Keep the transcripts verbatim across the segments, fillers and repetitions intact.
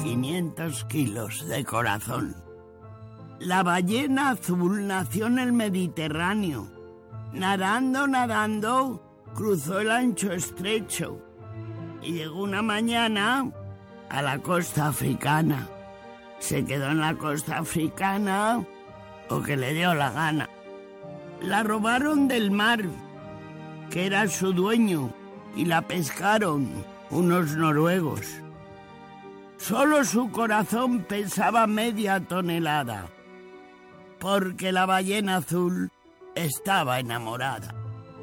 quinientos kilos de corazón. La ballena azul nació en el Mediterráneo. Nadando, nadando, cruzó el ancho estrecho y llegó una mañana a la costa africana. Se quedó en la costa africana porque le dio la gana. La robaron del mar, que era su dueño, y la pescaron unos noruegos. Solo su corazón pesaba media tonelada, porque la ballena azul estaba enamorada.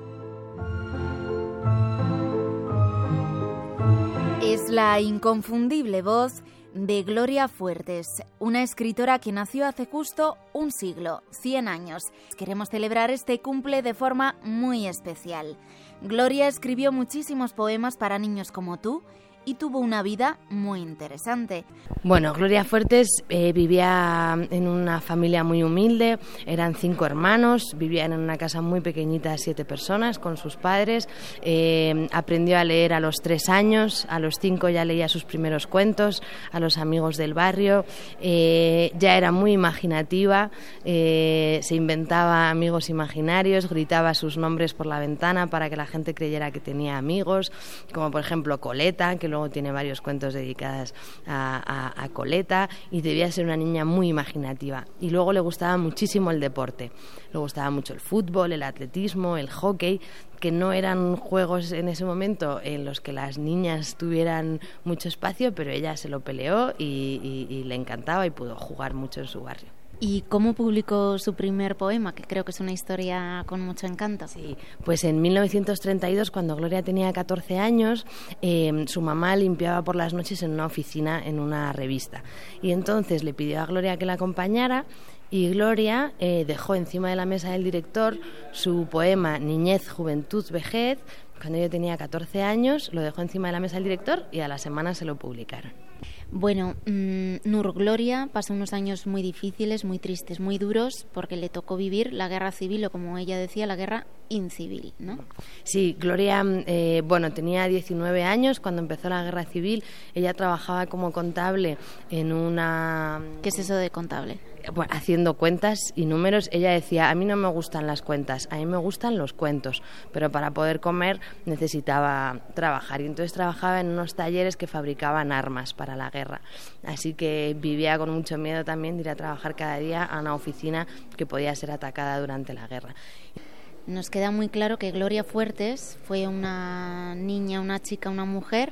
Es la inconfundible voz de Gloria Fuertes, una escritora que nació hace justo un siglo, cien años. Queremos celebrar este cumple de forma muy especial. Gloria escribió muchísimos poemas para niños como tú y tuvo una vida muy interesante. Bueno, Gloria Fuertes eh, vivía en una familia muy humilde, eran cinco hermanos, vivían en una casa muy pequeñita, siete personas, con sus padres. Eh, aprendió a leer a los tres años, a los cinco ya leía sus primeros cuentos a los amigos del barrio, eh, ya era muy imaginativa, eh, se inventaba amigos imaginarios, gritaba sus nombres por la ventana para que la gente creyera que tenía amigos, como por ejemplo Coleta, que luego tiene varios cuentos dedicados a, a, a Coleta, y debía ser una niña muy imaginativa. Y luego le gustaba muchísimo el deporte, le gustaba mucho el fútbol, el atletismo, el hockey, que no eran juegos en ese momento en los que las niñas tuvieran mucho espacio, pero ella se lo peleó y, y, y le encantaba y pudo jugar mucho en su barrio. ¿Y cómo publicó su primer poema? Que creo que es una historia con mucho encanto. Sí, pues en mil novecientos treinta y dos, cuando Gloria tenía catorce años, eh, su mamá limpiaba por las noches en una oficina, en una revista. Y entonces le pidió a Gloria que la acompañara, y Gloria eh, dejó encima de la mesa del director su poema Niñez, Juventud, Vejez. Cuando yo tenía catorce años, lo dejó encima de la mesa del director y a la semana se lo publicaron. Bueno, mmm, Nur Gloria pasó unos años muy difíciles, muy tristes, muy duros, porque le tocó vivir la guerra civil, o como ella decía, la guerra incivil, ¿no? Sí, Gloria, eh, bueno, tenía diecinueve años cuando empezó la guerra civil. Ella trabajaba como contable en una... ¿Qué es eso de contable? Bueno, haciendo cuentas y números. Ella decía, a mí no me gustan las cuentas, a mí me gustan los cuentos, pero para poder comer necesitaba trabajar, y entonces trabajaba en unos talleres que fabricaban armas para la guerra, así que vivía con mucho miedo también de ir a trabajar cada día a una oficina que podía ser atacada durante la guerra. Nos queda muy claro que Gloria Fuertes fue una niña, una chica, una mujer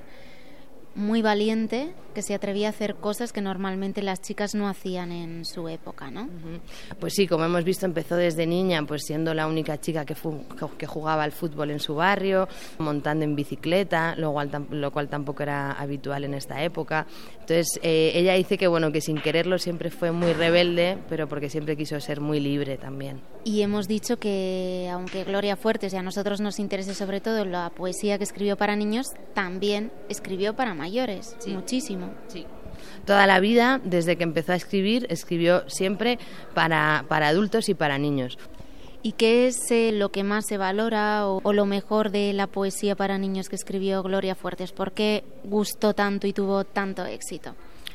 muy valiente, que se atrevía a hacer cosas que normalmente las chicas no hacían en su época, ¿no? Pues sí, como hemos visto, empezó desde niña, pues siendo la única chica que, fu- que jugaba al fútbol en su barrio, montando en bicicleta, lo cual, lo cual tampoco era habitual en esta época. Entonces, eh, ella dice que bueno, que sin quererlo siempre fue muy rebelde, pero porque siempre quiso ser muy libre también. Y hemos dicho que, aunque Gloria Fuertes y a nosotros nos interese sobre todo la poesía que escribió para niños, también escribió para mayores, sí. Muchísimo. Sí. Toda la vida, desde que empezó a escribir, escribió siempre para, para adultos y para niños. ¿Y qué es eh, lo que más se valora o, o lo mejor de la poesía para niños que escribió Gloria Fuertes? ¿Por qué gustó tanto y tuvo tanto éxito?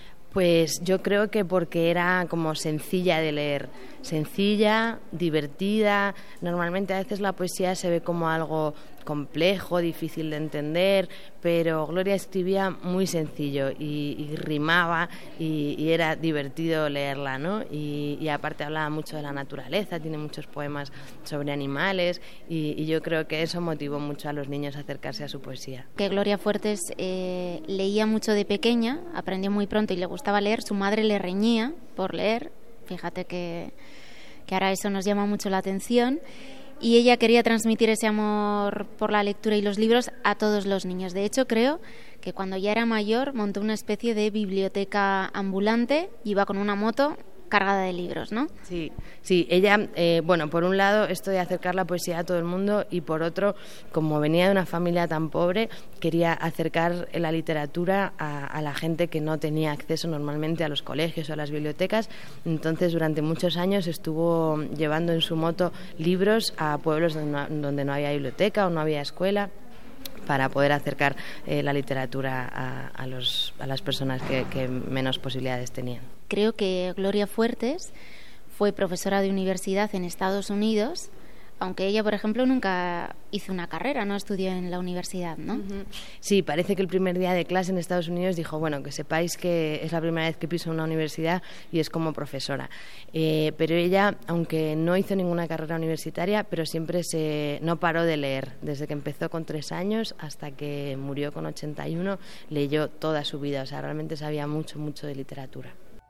Pues yo creo que porque era como sencilla de leer, sencilla, divertida. Normalmente a veces la poesía se ve como algo complejo, difícil de entender, pero Gloria escribía muy sencillo y, y rimaba y, y era divertido leerla, ¿no? Y, y aparte hablaba mucho de la naturaleza, tiene muchos poemas sobre animales y, y yo creo que eso motivó mucho a los niños a acercarse a su poesía. Que Gloria Fuertes eh, leía mucho de pequeña, aprendió muy pronto y le gustaba leer. Su madre le reñía por leer, fíjate que, que ahora eso nos llama mucho la atención. Y ella quería transmitir ese amor por la lectura y los libros a todos los niños. De hecho, creo que cuando ya era mayor montó una especie de biblioteca ambulante, iba con una moto cargada de libros, ¿no? Sí, sí. Ella, eh, bueno, por un lado esto de acercar la poesía a todo el mundo y por otro, como venía de una familia tan pobre, quería acercar la literatura a, a la gente que no tenía acceso normalmente a los colegios o a las bibliotecas. Entonces, durante muchos años estuvo llevando en su moto libros a pueblos donde no, donde no había biblioteca o no había escuela, para poder acercar eh, la literatura a, a, los, a las personas que, que menos posibilidades tenían. Creo que Gloria Fuertes fue profesora de universidad en Estados Unidos, aunque ella, por ejemplo, nunca hizo una carrera, no estudió en la universidad, ¿no? Uh-huh. Sí, parece que el primer día de clase en Estados Unidos dijo, bueno, que sepáis que es la primera vez que piso una universidad y es como profesora. Eh, pero ella, aunque no hizo ninguna carrera universitaria, pero siempre se no paró de leer. Desde que empezó con tres años hasta que murió con ochenta y uno, leyó toda su vida. O sea, realmente sabía mucho, mucho de literatura.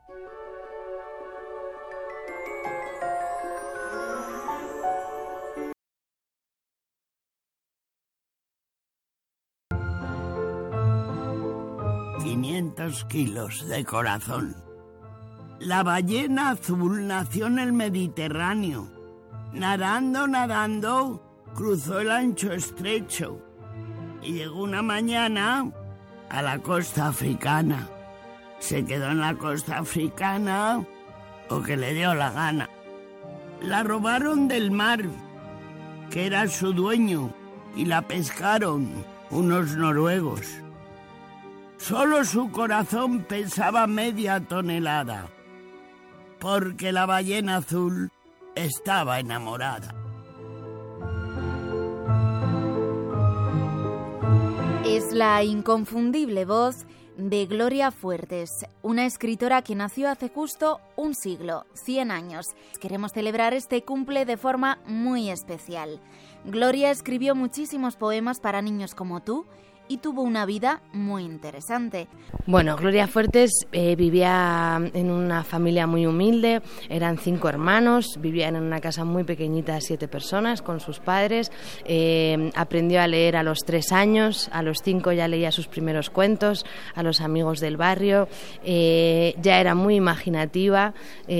quinientos kilos de corazón. La ballena azul nació en el Mediterráneo. Nadando, nadando, cruzó el ancho estrecho y llegó una mañana a la costa africana. Se quedó en la costa africana o que le dio la gana. La robaron del mar, que era su dueño, y la pescaron unos noruegos. Solo su corazón pesaba media tonelada, porque la ballena azul estaba enamorada. Es la inconfundible voz de Gloria Fuertes, una escritora que nació hace justo un siglo, cien años. Queremos celebrar este cumple de forma muy especial. Gloria escribió muchísimos poemas para niños como tú y tuvo una vida muy interesante. Bueno, Gloria Fuertes eh, vivía en una familia muy humilde, eran cinco hermanos, vivían en una casa muy pequeñita, siete personas, con sus padres. Eh, aprendió a leer a los tres años, a los cinco ya leía sus primeros cuentos a los amigos del barrio, eh, ya era muy imaginativa,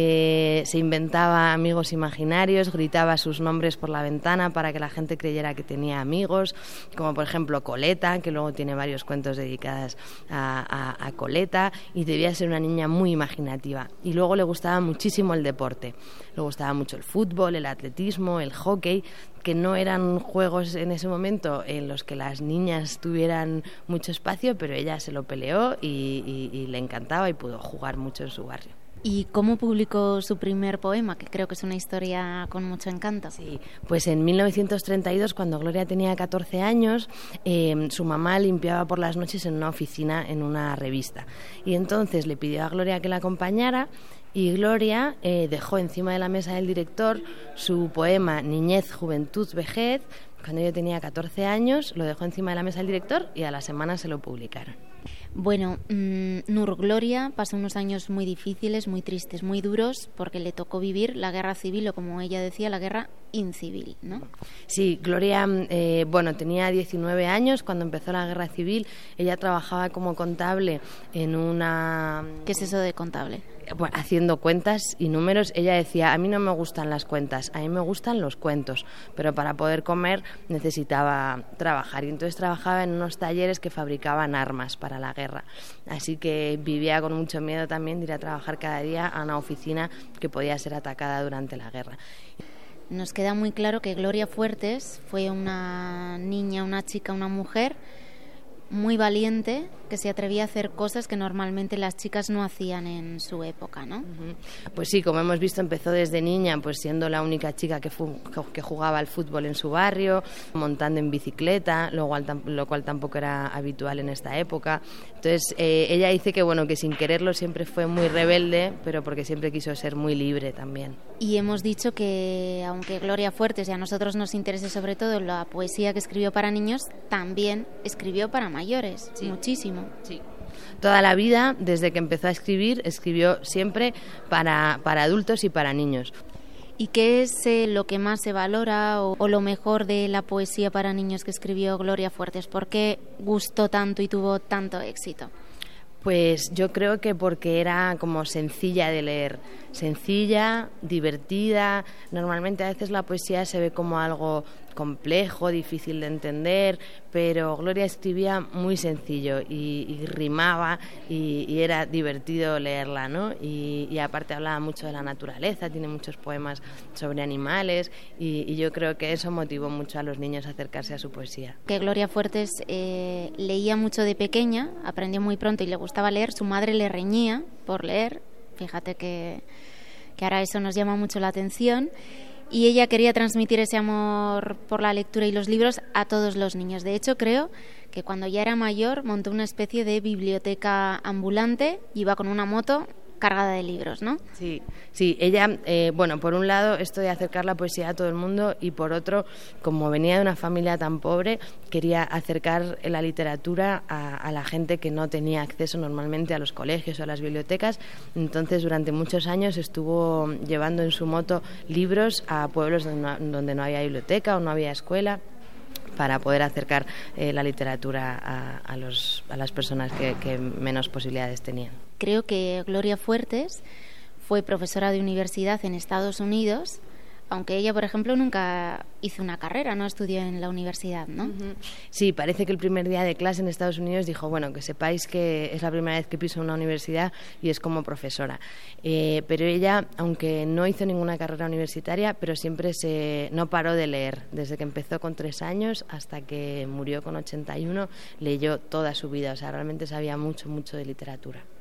eh, se inventaba amigos imaginarios, gritaba sus nombres por la ventana para que la gente creyera que tenía amigos, como por ejemplo Coleta, que luego tiene varios cuentos dedicados a, a, a Coleta, y debía ser una niña muy imaginativa. Y luego le gustaba muchísimo el deporte, le gustaba mucho el fútbol, el atletismo, el hockey, que no eran juegos en ese momento en los que las niñas tuvieran mucho espacio, pero ella se lo peleó y, y, y le encantaba y pudo jugar mucho en su barrio. ¿Y cómo publicó su primer poema? Que creo que es una historia con mucho encanto. Sí, pues en mil novecientos treinta y dos, cuando Gloria tenía catorce años, eh, su mamá limpiaba por las noches en una oficina, en una revista. Y entonces le pidió a Gloria que la acompañara, y Gloria eh, dejó encima de la mesa del director su poema Niñez, Juventud, Vejez. Cuando yo tenía catorce años, lo dejó encima de la mesa del director y a la semana se lo publicaron. Bueno, mmm, Nur Gloria pasó unos años muy difíciles, muy tristes, muy duros, porque le tocó vivir la guerra civil, o como ella decía, la guerra incivil, ¿no? Sí, Gloria, eh, bueno, tenía diecinueve años cuando empezó la guerra civil. Ella trabajaba como contable en una... ¿Qué es eso de contable? Bueno, haciendo cuentas y números. Ella decía, a mí no me gustan las cuentas, a mí me gustan los cuentos, pero para poder comer necesitaba trabajar, y entonces trabajaba en unos talleres que fabricaban armas para la guerra, así que vivía con mucho miedo también de ir a trabajar cada día a una oficina que podía ser atacada durante la guerra. Nos queda muy claro que Gloria Fuertes fue una niña, una chica, una mujer muy valiente, que se atrevía a hacer cosas que normalmente las chicas no hacían en su época, ¿no? Pues sí, como hemos visto, empezó desde niña, pues siendo la única chica que, fu- que jugaba al fútbol en su barrio, montando en bicicleta, lo cual, lo cual tampoco era habitual en esta época. Entonces, eh, ella dice que bueno, que sin quererlo siempre fue muy rebelde, pero porque siempre quiso ser muy libre también. Y hemos dicho que, aunque Gloria Fuertes y a nosotros nos interese sobre todo la poesía que escribió para niños, también escribió para mayores, sí. Muchísimo. Sí. Toda la vida, desde que empezó a escribir, escribió siempre para, para adultos y para niños. ¿Y qué es eh, lo que más se valora o, o lo mejor de la poesía para niños que escribió Gloria Fuertes? ¿Por qué gustó tanto y tuvo tanto éxito? Pues yo creo que porque era como sencilla de leer, sencilla, divertida. Normalmente a veces la poesía se ve como algo complejo, difícil de entender, pero Gloria escribía muy sencillo y, y rimaba y, y era divertido leerla, ¿no? Y, y aparte hablaba mucho de la naturaleza, tiene muchos poemas sobre animales y, y yo creo que eso motivó mucho a los niños a acercarse a su poesía. Que Gloria Fuertes eh, leía mucho de pequeña, aprendió muy pronto y le gustaba leer, su madre le reñía por leer, fíjate que, que ahora eso nos llama mucho la atención. Y ella quería transmitir ese amor por la lectura y los libros a todos los niños. De hecho, creo que cuando ya era mayor montó una especie de biblioteca ambulante, iba con una moto cargada de libros, ¿no? Sí, sí. Ella, eh, bueno, por un lado esto de acercar la poesía a todo el mundo y por otro, como venía de una familia tan pobre, quería acercar la literatura a, a la gente que no tenía acceso normalmente a los colegios o a las bibliotecas. Entonces, durante muchos años estuvo llevando en su moto libros a pueblos donde no, donde no había biblioteca o no había escuela, para poder acercar eh, la literatura a, a, los, a las personas que, que menos posibilidades tenían. Creo que Gloria Fuertes fue profesora de universidad en Estados Unidos, aunque ella, por ejemplo, nunca hizo una carrera, no estudió en la universidad, ¿no? Uh-huh. Sí, parece que el primer día de clase en Estados Unidos dijo, bueno, que sepáis que es la primera vez que piso una universidad y es como profesora. Eh, pero ella, aunque no hizo ninguna carrera universitaria, pero siempre se no paró de leer. Desde que empezó con tres años hasta que murió con ochenta y uno, leyó toda su vida. O sea, realmente sabía mucho, mucho de literatura.